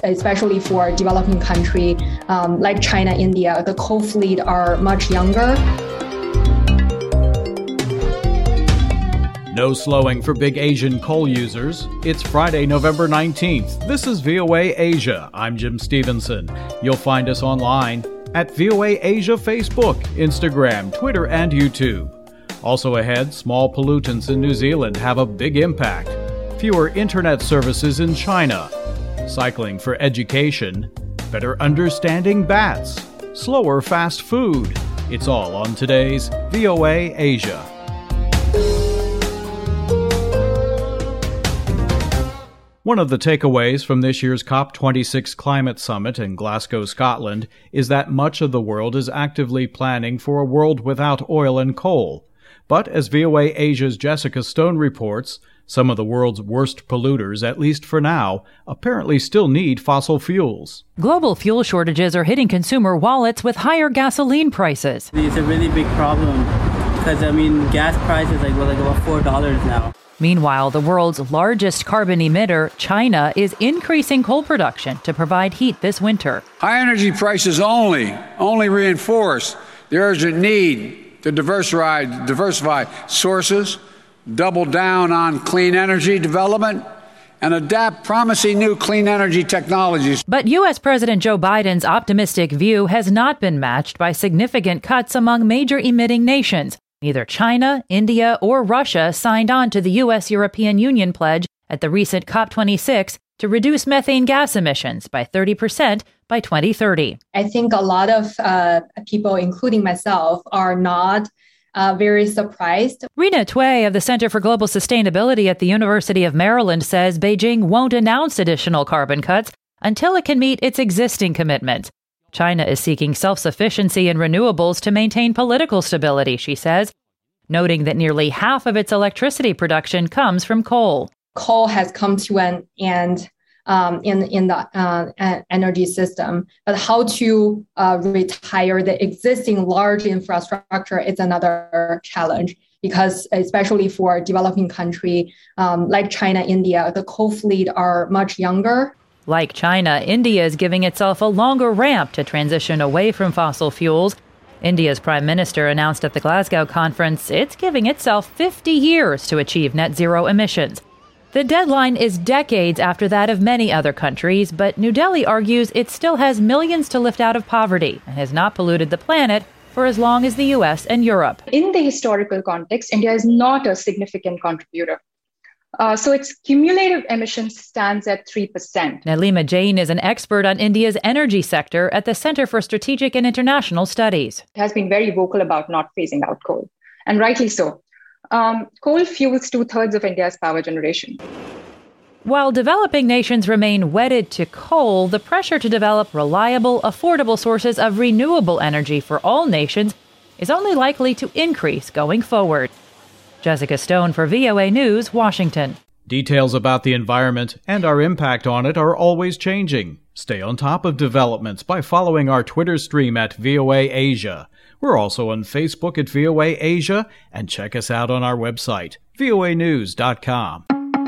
especially for developing country like China, India. The coal fleet are much younger. No slowing for big Asian coal users. It's Friday, November 19th. This is VOA Asia. I'm Jim Stevenson. You'll find us online at VOA Asia Facebook, Instagram, Twitter, and YouTube. Also ahead, small pollutants in New Zealand have a big impact. Fewer internet services in China. Cycling for education. Better understanding bats. Slower fast food. It's all on today's VOA Asia. One of the takeaways from this year's COP26 climate summit in Glasgow, Scotland, is that much of the world is actively planning for a world without oil and coal. But as VOA Asia's Jessica Stone reports, some of the world's worst polluters, at least for now, apparently still need fossil fuels. Global fuel shortages are hitting consumer wallets with higher gasoline prices. It's a really big problem because, gas prices are about $4 now. Meanwhile, the world's largest carbon emitter, China, is increasing coal production to provide heat this winter. High energy prices only reinforce the urgent need to diversify sources, double down on clean energy development, and adapt promising new clean energy technologies. But U.S. President Joe Biden's optimistic view has not been matched by significant cuts among major emitting nations. Neither China, India, or Russia signed on to the U.S.-European Union pledge at the recent COP26 to reduce methane gas emissions by 30% by 2030. I think a lot of people, including myself, are not very surprised. Rena Tway of the Center for Global Sustainability at the University of Maryland says Beijing won't announce additional carbon cuts until it can meet its existing commitments. China is seeking self-sufficiency in renewables to maintain political stability, she says, noting that nearly half of its electricity production comes from coal. Coal has come to an end in the energy system, but how to retire the existing large infrastructure is another challenge, because especially for developing country like China, India, the coal fleet are much younger. Like China, India is giving itself a longer ramp to transition away from fossil fuels. India's prime minister announced at the Glasgow conference it's giving itself 50 years to achieve net zero emissions. The deadline is decades after that of many other countries, but New Delhi argues it still has millions to lift out of poverty and has not polluted the planet for as long as the U.S. and Europe. In the historical context, India is not a significant contributor. So its cumulative emissions stands at 3%. Nalima Jain is an expert on India's energy sector at the Center for Strategic and International Studies. It has been very vocal about not phasing out coal, and rightly so. Coal fuels 2/3 of India's power generation. While developing nations remain wedded to coal, the pressure to develop reliable, affordable sources of renewable energy for all nations is only likely to increase going forward. Jessica Stone for VOA News, Washington. Details about the environment and our impact on it are always changing. Stay on top of developments by following our Twitter stream at VOA Asia. We're also on Facebook at VOA Asia, and check us out on our website, voanews.com.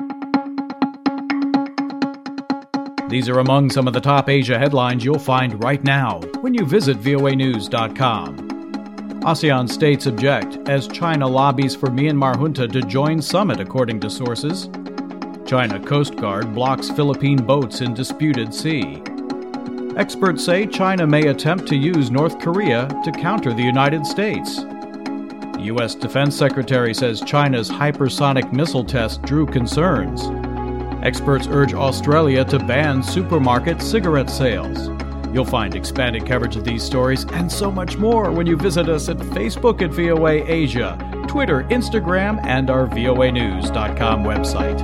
These are among some of the top Asia headlines you'll find right now when you visit voanews.com. ASEAN states object as China lobbies for Myanmar junta to join summit, according to sources. China Coast Guard blocks Philippine boats in disputed sea. Experts say China may attempt to use North Korea to counter the United States. The U.S. Defense Secretary says China's hypersonic missile test drew concerns. Experts urge Australia to ban supermarket cigarette sales. You'll find expanded coverage of these stories and so much more when you visit us at Facebook at VOA Asia, Twitter, Instagram, and our voanews.com website.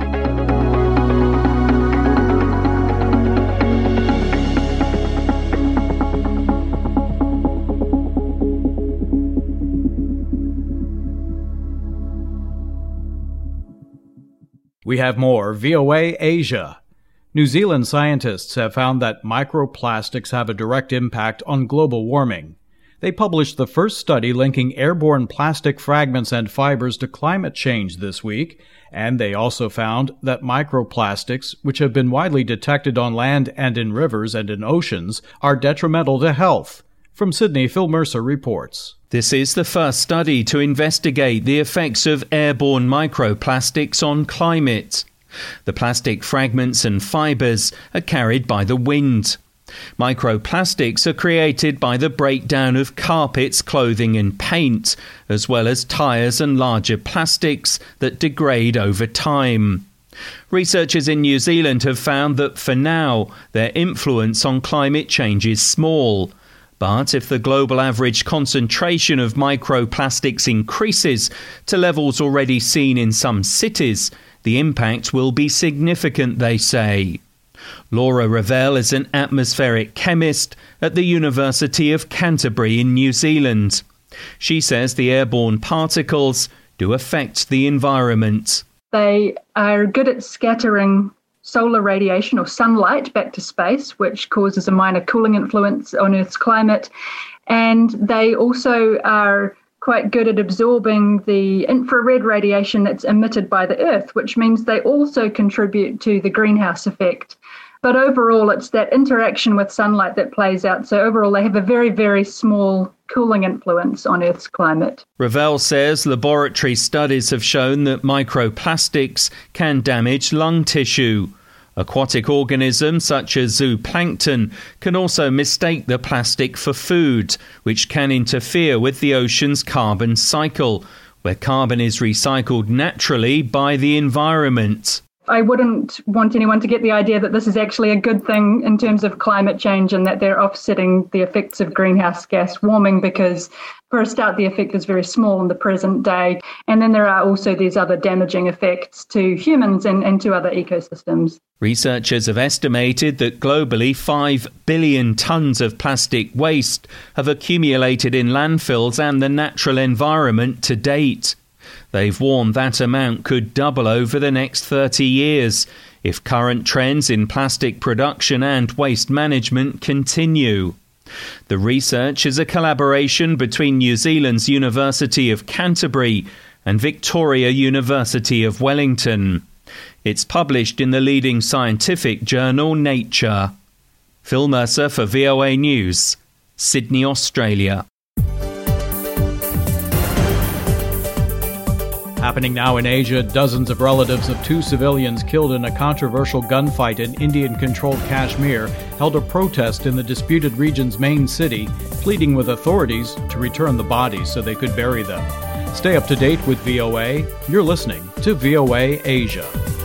We have more VOA Asia. New Zealand scientists have found that microplastics have a direct impact on global warming. They published the first study linking airborne plastic fragments and fibers to climate change this week, and they also found that microplastics, which have been widely detected on land and in rivers and in oceans, are detrimental to health. From Sydney, Phil Mercer reports. This is the first study to investigate the effects of airborne microplastics on climate. The plastic fragments and fibers are carried by the wind. Microplastics are created by the breakdown of carpets, clothing and paint, as well as tyres and larger plastics that degrade over time. Researchers in New Zealand have found that for now, their influence on climate change is small. But if the global average concentration of microplastics increases to levels already seen in some cities, the impact will be significant, they say. Laura Revell is an atmospheric chemist at the University of Canterbury in New Zealand. She says the airborne particles do affect the environment. They are good at scattering solar radiation or sunlight back to space, which causes a minor cooling influence on Earth's climate. And they also are quite good at absorbing the infrared radiation that's emitted by the Earth, which means they also contribute to the greenhouse effect. But overall, it's that interaction with sunlight that plays out. So overall, they have a very, very small cooling influence on Earth's climate. Revell says laboratory studies have shown that microplastics can damage lung tissue. Aquatic organisms such as zooplankton can also mistake the plastic for food, which can interfere with the ocean's carbon cycle, where carbon is recycled naturally by the environment. I wouldn't want anyone to get the idea that this is actually a good thing in terms of climate change and that they're offsetting the effects of greenhouse gas warming, because for a start, the effect is very small in the present day. And then there are also these other damaging effects to humans and to other ecosystems. Researchers have estimated that globally 5 billion tonnes of plastic waste have accumulated in landfills and the natural environment to date. They've warned that amount could double over the next 30 years if current trends in plastic production and waste management continue. The research is a collaboration between New Zealand's University of Canterbury and Victoria University of Wellington. It's published in the leading scientific journal Nature. Phil Mercer for VOA News, Sydney, Australia. Happening now in Asia, dozens of relatives of 2 civilians killed in a controversial gunfight in Indian-controlled Kashmir held a protest in the disputed region's main city, pleading with authorities to return the bodies so they could bury them. Stay up to date with VOA. You're listening to VOA Asia.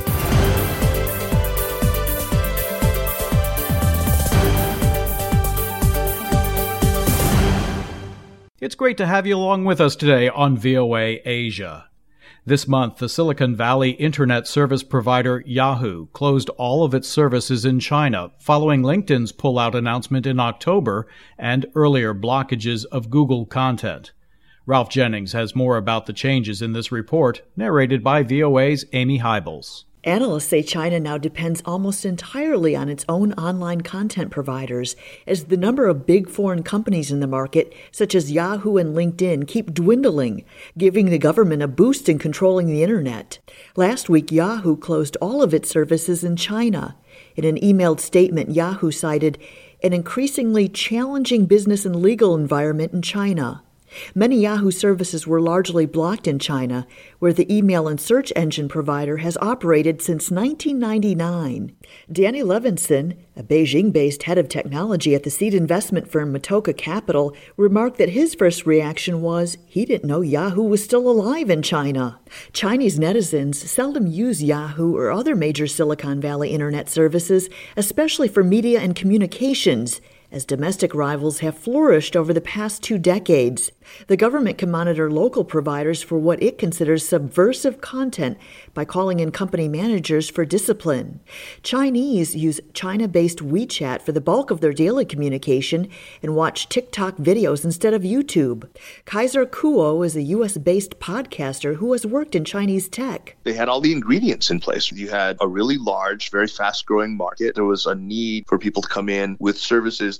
It's great to have you along with us today on VOA Asia. This month, the Silicon Valley internet service provider Yahoo closed all of its services in China following LinkedIn's pullout announcement in October and earlier blockages of Google content. Ralph Jennings has more about the changes in this report, narrated by VOA's Amy Hybels. Analysts say China now depends almost entirely on its own online content providers, as the number of big foreign companies in the market, such as Yahoo and LinkedIn, keep dwindling, giving the government a boost in controlling the internet. Last week, Yahoo closed all of its services in China. In an emailed statement, Yahoo cited an increasingly challenging business and legal environment in China. Many Yahoo services were largely blocked in China, where the email and search engine provider has operated since 1999. Danny Levinson, a Beijing-based head of technology at the seed investment firm Matoka Capital, remarked that his first reaction was he didn't know Yahoo was still alive in China. Chinese netizens seldom use Yahoo or other major Silicon Valley internet services, especially for media and communications, as domestic rivals have flourished over the past 2 decades. The government can monitor local providers for what it considers subversive content by calling in company managers for discipline. Chinese use China-based WeChat for the bulk of their daily communication and watch TikTok videos instead of YouTube. Kaiser Kuo is a U.S.-based podcaster who has worked in Chinese tech. They had all the ingredients in place. You had a really large, very fast-growing market. There was a need for people to come in with services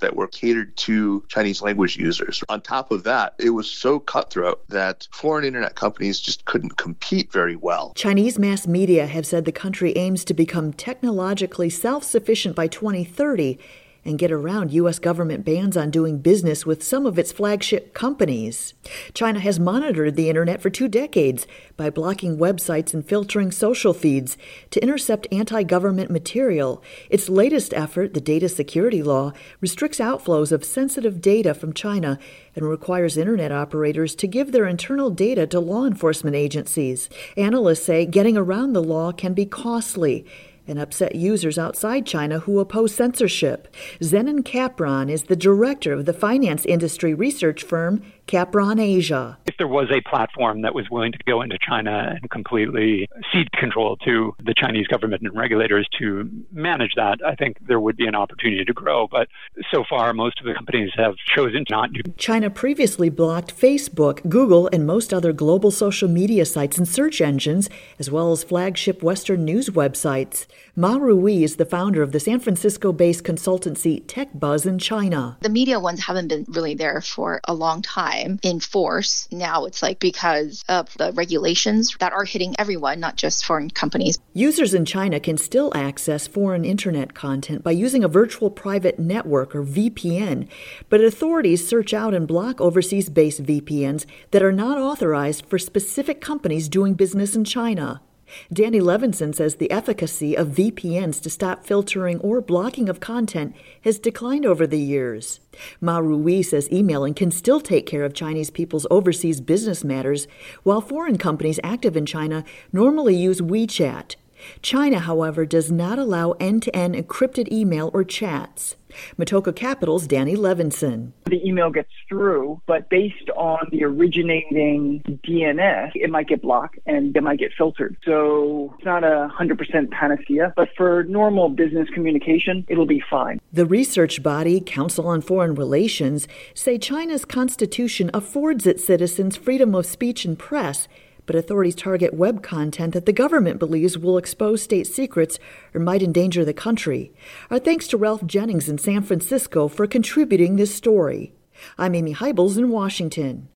that were catered to Chinese language users. On top of that, it was so cutthroat that foreign internet companies just couldn't compete very well. Chinese mass media have said the country aims to become technologically self-sufficient by 2030 and get around U.S. government bans on doing business with some of its flagship companies. China has monitored the internet for 2 decades by blocking websites and filtering social feeds to intercept anti-government material. Its latest effort, the Data Security Law, restricts outflows of sensitive data from China and requires internet operators to give their internal data to law enforcement agencies. Analysts say getting around the law can be costly and upset users outside China who oppose censorship. Zenon Capron is the director of the finance industry research firm Capron Asia. If there was a platform that was willing to go into China and completely cede control to the Chinese government and regulators to manage that, I think there would be an opportunity to grow. But so far, most of the companies have chosen not to. China previously blocked Facebook, Google, and most other global social media sites and search engines, as well as flagship Western news websites. Ma Rui is the founder of the San Francisco-based consultancy TechBuzz in China. The media ones haven't been really there for a long time in force. Now it's like because of the regulations that are hitting everyone, not just foreign companies. Users in China can still access foreign internet content by using a virtual private network or VPN, but authorities search out and block overseas-based VPNs that are not authorized for specific companies doing business in China. Danny Levinson says the efficacy of VPNs to stop filtering or blocking of content has declined over the years. Ma Rui says emailing can still take care of Chinese people's overseas business matters, while foreign companies active in China normally use WeChat. China, however, does not allow end-to-end encrypted email or chats. Motoko Capital's Danny Levinson. The email gets through, but based on the originating DNS, it might get blocked and it might get filtered. So it's not 100% panacea, but for normal business communication, it'll be fine. The research body, Council on Foreign Relations, say China's constitution affords its citizens freedom of speech and press, but authorities target web content that the government believes will expose state secrets or might endanger the country. Our thanks to Ralph Jennings in San Francisco for contributing this story. I'm Amy Heibels in Washington.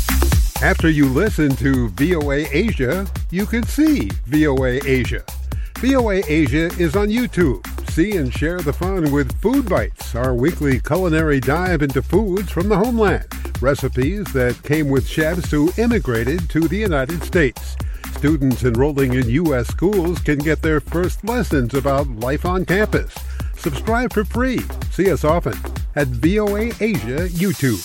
After you listen to VOA Asia, you can see VOA Asia. VOA Asia is on YouTube. See and share the fun with Food Bites, our weekly culinary dive into foods from the homeland. Recipes that came with chefs who immigrated to the United States. Students enrolling in U.S. schools can get their first lessons about life on campus. Subscribe for free. See us often at VOA Asia YouTube.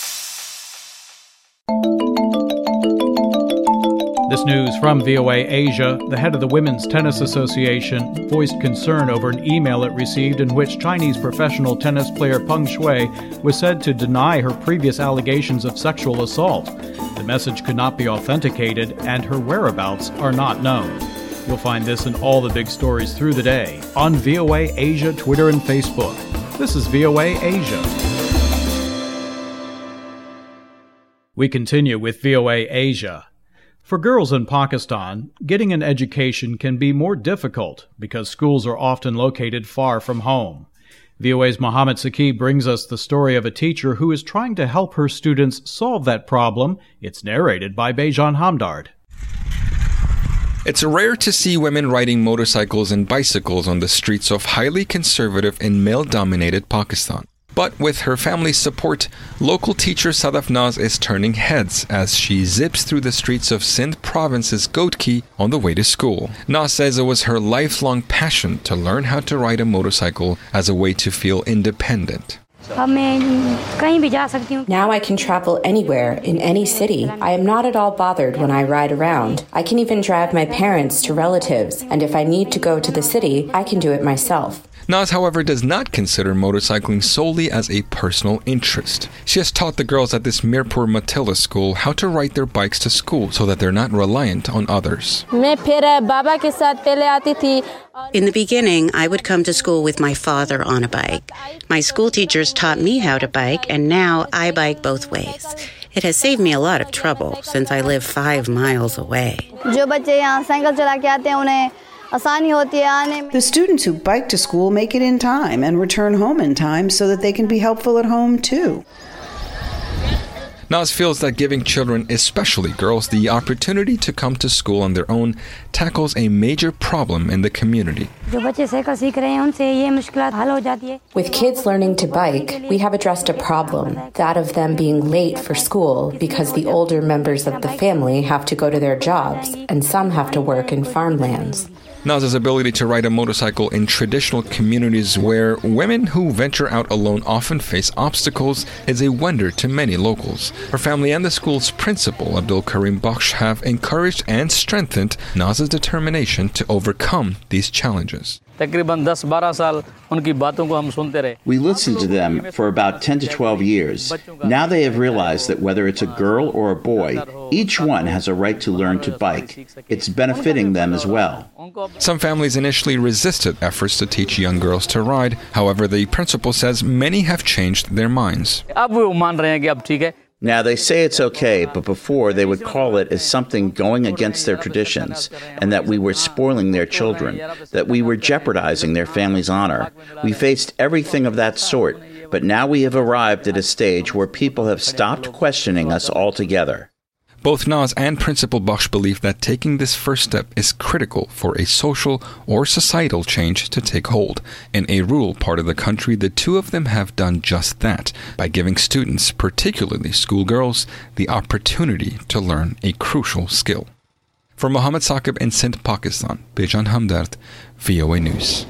This news from VOA Asia. The head of the Women's Tennis Association voiced concern over an email it received in which Chinese professional tennis player Peng Shuai was said to deny her previous allegations of sexual assault. The message could not be authenticated, and her whereabouts are not known. You'll find this and all the big stories through the day on VOA Asia, Twitter, and Facebook. This is VOA Asia. We continue with VOA Asia. For girls in Pakistan, getting an education can be more difficult because schools are often located far from home. VOA's Mohammed Saqib brings us the story of a teacher who is trying to help her students solve that problem. It's narrated by Bejan Hamdard. It's rare to see women riding motorcycles and bicycles on the streets of highly conservative and male-dominated Pakistan. But with her family's support, local teacher Sadaf Naz is turning heads as she zips through the streets of Sindh province's Gotki on the way to school. Naz says it was her lifelong passion to learn how to ride a motorcycle as a way to feel independent. Now I can travel anywhere, in any city. I am not at all bothered when I ride around. I can even drive my parents to relatives, and if I need to go to the city, I can do it myself. Naz, however, does not consider motorcycling solely as a personal interest. She has taught the girls at this Mirpur Matilla school how to ride their bikes to school so that they're not reliant on others. In the beginning, I would come to school with my father on a bike. My school teachers taught me how to bike, and now I bike both ways. It has saved me a lot of trouble since I live 5 miles away. The students who bike to school make it in time and return home in time so that they can be helpful at home too. Naz feels that giving children, especially girls, the opportunity to come to school on their own tackles a major problem in the community. With kids learning to bike, we have addressed a problem, that of them being late for school because the older members of the family have to go to their jobs and some have to work in farmlands. Naz's ability to ride a motorcycle in traditional communities where women who venture out alone often face obstacles is a wonder to many locals. Her family and the school's principal, Abdul Karim Bakhsh, have encouraged and strengthened Naz's determination to overcome these challenges. We listened to them for about 10 to 12 years. Now they have realized that whether it's a girl or a boy, each one has a right to learn to bike. It's benefiting them as well. Some families initially resisted efforts to teach young girls to ride. However, the principal says many have changed their minds. Now, they say it's okay, but before they would call it as something going against their traditions, and that we were spoiling their children, that we were jeopardizing their family's honor. We faced everything of that sort, but now we have arrived at a stage where people have stopped questioning us altogether. Both Naz and Principal Bakhsh believe that taking this first step is critical for a social or societal change to take hold. In a rural part of the country, the two of them have done just that by giving students, particularly schoolgirls, the opportunity to learn a crucial skill. For Mohammed Saqib in Sindh, Pakistan, Bejan Hamdard, VOA News.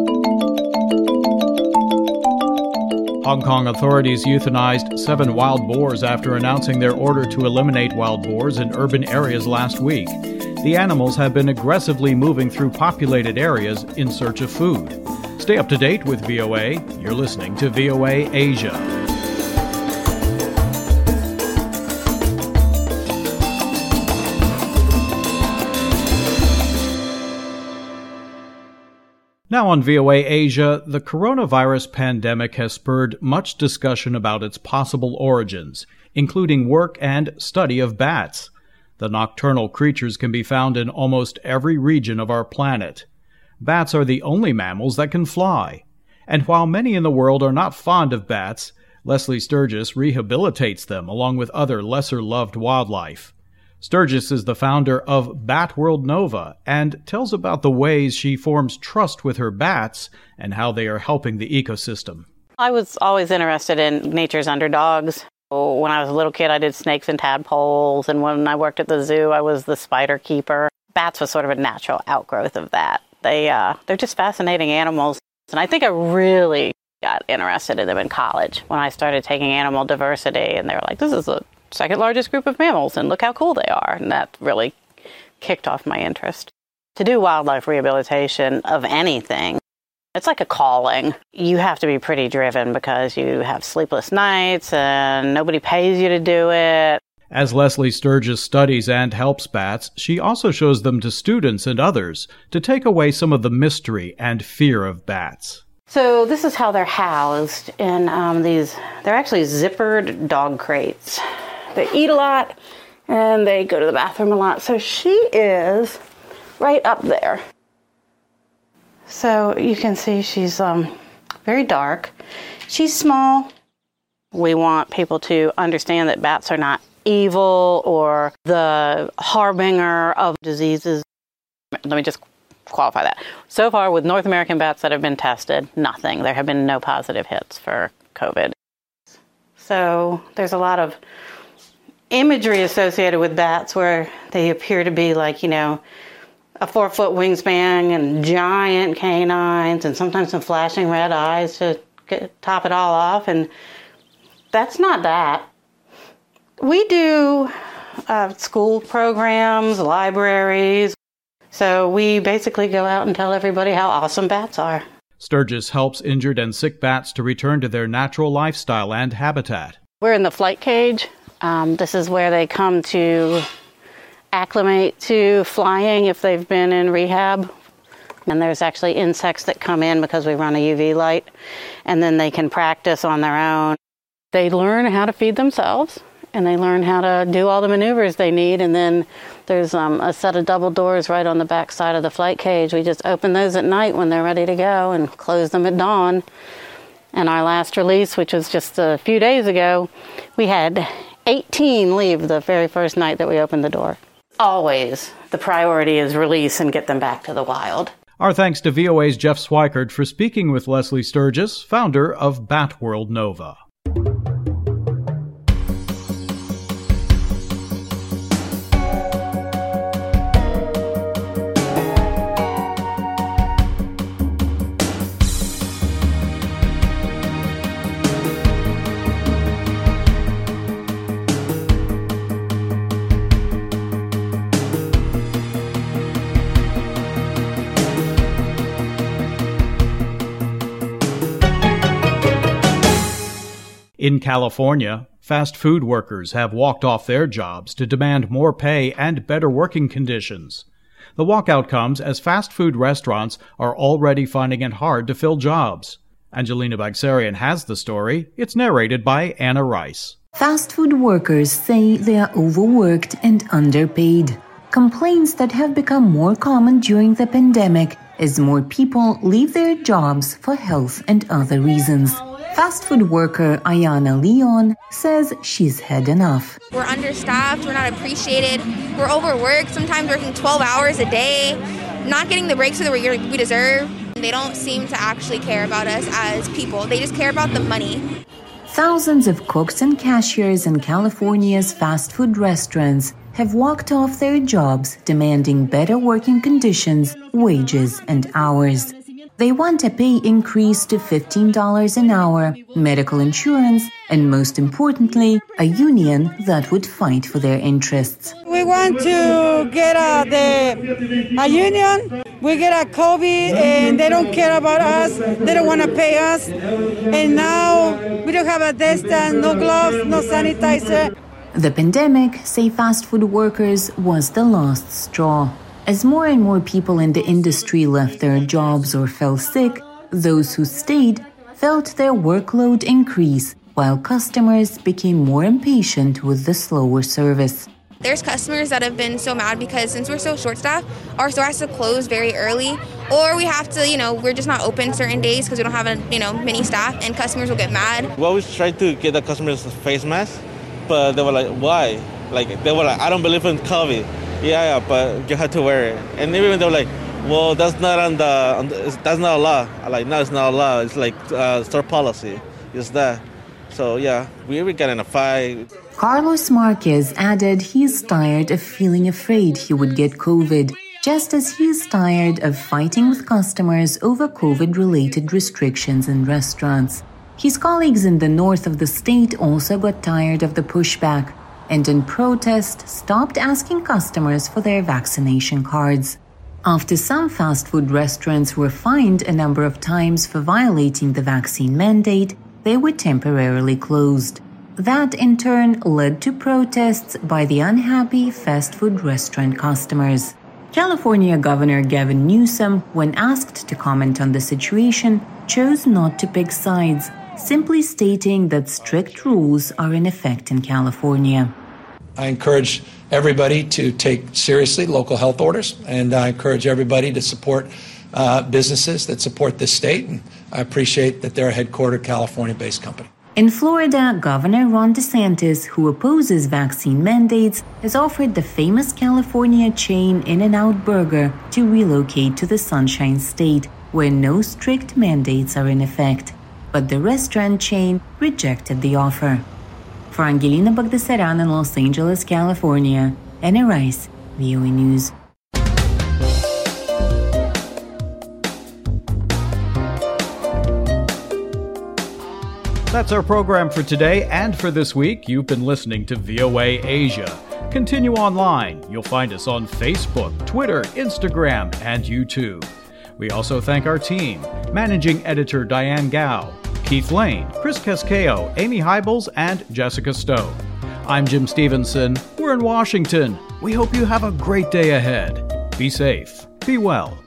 Hong Kong authorities euthanized 7 wild boars after announcing their order to eliminate wild boars in urban areas last week. The animals have been aggressively moving through populated areas in search of food. Stay up to date with VOA. You're listening to VOA Asia. Now on VOA Asia, the coronavirus pandemic has spurred much discussion about its possible origins, including work and study of bats. The nocturnal creatures can be found in almost every region of our planet. Bats are the only mammals that can fly. And while many in the world are not fond of bats, Leslie Sturgis rehabilitates them along with other lesser-loved wildlife. Sturgis is the founder of Bat World Nova and tells about the ways she forms trust with her bats and how they are helping the ecosystem. I was always interested in nature's underdogs. When I was a little kid, I did snakes and tadpoles, and when I worked at the zoo, I was the spider keeper. Bats was sort of a natural outgrowth of that. They're just fascinating animals, and I think I really got interested in them in college when I started taking animal diversity, and they were like, this is the second largest group of mammals, and look how cool they are. And that really kicked off my interest. To do wildlife rehabilitation of anything, it's like a calling. You have to be pretty driven because you have sleepless nights and nobody pays you to do it. As Leslie Sturgis studies and helps bats, she also shows them to students and others to take away some of the mystery and fear of bats. So this is how they're housed in they're actually zippered dog crates. They eat a lot, and they go to the bathroom a lot. So she is right up there. So you can see she's very dark. She's small. We want people to understand that bats are not evil or the harbinger of diseases. Let me just qualify that. So far, with North American bats that have been tested, nothing. There have been no positive hits for COVID. So there's a lot of imagery associated with bats where they appear to be like, a 4-foot wingspan and giant canines and sometimes some flashing red eyes to top it all off. And that's not that. We do school programs, libraries. So we basically go out and tell everybody how awesome bats are. Sturgis helps injured and sick bats to return to their natural lifestyle and habitat. We're in the flight cage. This is where they come to acclimate to flying if they've been in rehab. And there's actually insects that come in because we run a UV light, and then they can practice on their own. They learn how to feed themselves, and they learn how to do all the maneuvers they need. And then there's a set of double doors right on the back side of the flight cage. We just open those at night when they're ready to go and close them at dawn. And our last release, which was just a few days ago, we had 18 leave the very first night that we opened the door. Always the priority is release and get them back to the wild. Our thanks to VOA's Jeff Swikert for speaking with Leslie Sturgis, founder of Bat World Nova. In California, fast food workers have walked off their jobs to demand more pay and better working conditions. The walkout comes as fast food restaurants are already finding it hard to fill jobs. Angelina Bagsarian has the story. It's narrated by Anna Rice. Fast food workers say they are overworked and underpaid. Complaints that have become more common during the pandemic as more people leave their jobs for health and other reasons. Fast food worker Ayana Leon says she's had enough. We're understaffed, we're not appreciated, we're overworked, sometimes working 12 hours a day, not getting the breaks that we deserve. They don't seem to actually care about us as people, they just care about the money. Thousands of cooks and cashiers in California's fast food restaurants have walked off their jobs demanding better working conditions, wages, and hours. They want a pay increase to $15 an hour, medical insurance, and most importantly, a union that would fight for their interests. We want to get a union. We get a COVID and they don't care about us. They don't want to pay us. And now we don't have a distance, no gloves, no sanitizer. The pandemic, say fast food workers, was the last straw. As more and more people in the industry left their jobs or fell sick, those who stayed felt their workload increase, while customers became more impatient with the slower service. There's customers that have been so mad because since we're so short-staffed, our store has to close very early, or we have to, we're just not open certain days because we don't have, many staff, and customers will get mad. We always try to get the customers face masks, but they were like, why? They were like, I don't believe in COVID. Yeah, but you have to wear it. And even they were like, well, that's not that's not a law. I'm like, no, it's not a law. It's like store policy. It's that. So yeah, we got in a fight. Carlos Marquez added he's tired of feeling afraid he would get COVID, just as he's tired of fighting with customers over COVID-related restrictions in restaurants. His colleagues in the north of the state also got tired of the pushback, and in protest stopped asking customers for their vaccination cards. After some fast food restaurants were fined a number of times for violating the vaccine mandate, they were temporarily closed. That in turn led to protests by the unhappy fast food restaurant customers. California Governor Gavin Newsom, when asked to comment on the situation, chose not to pick sides, simply stating that strict rules are in effect in California. I encourage everybody to take seriously local health orders, and I encourage everybody to support businesses that support this state, and I appreciate that they're a headquartered California-based company. In Florida, Governor Ron DeSantis, who opposes vaccine mandates, has offered the famous California chain In-N-Out Burger to relocate to the Sunshine State, where no strict mandates are in effect. But the restaurant chain rejected the offer. For Angelina Bagdasaryan in Los Angeles, California, Anna Rice, VOA News. That's our program for today and for this week. You've been listening to VOA Asia. Continue online. You'll find us on Facebook, Twitter, Instagram, and YouTube. We also thank our team, Managing Editor Diane Gao, Keith Lane, Chris Cascao, Amy Hybels, and Jessica Stone. I'm Jim Stevenson. We're in Washington. We hope you have a great day ahead. Be safe. Be well.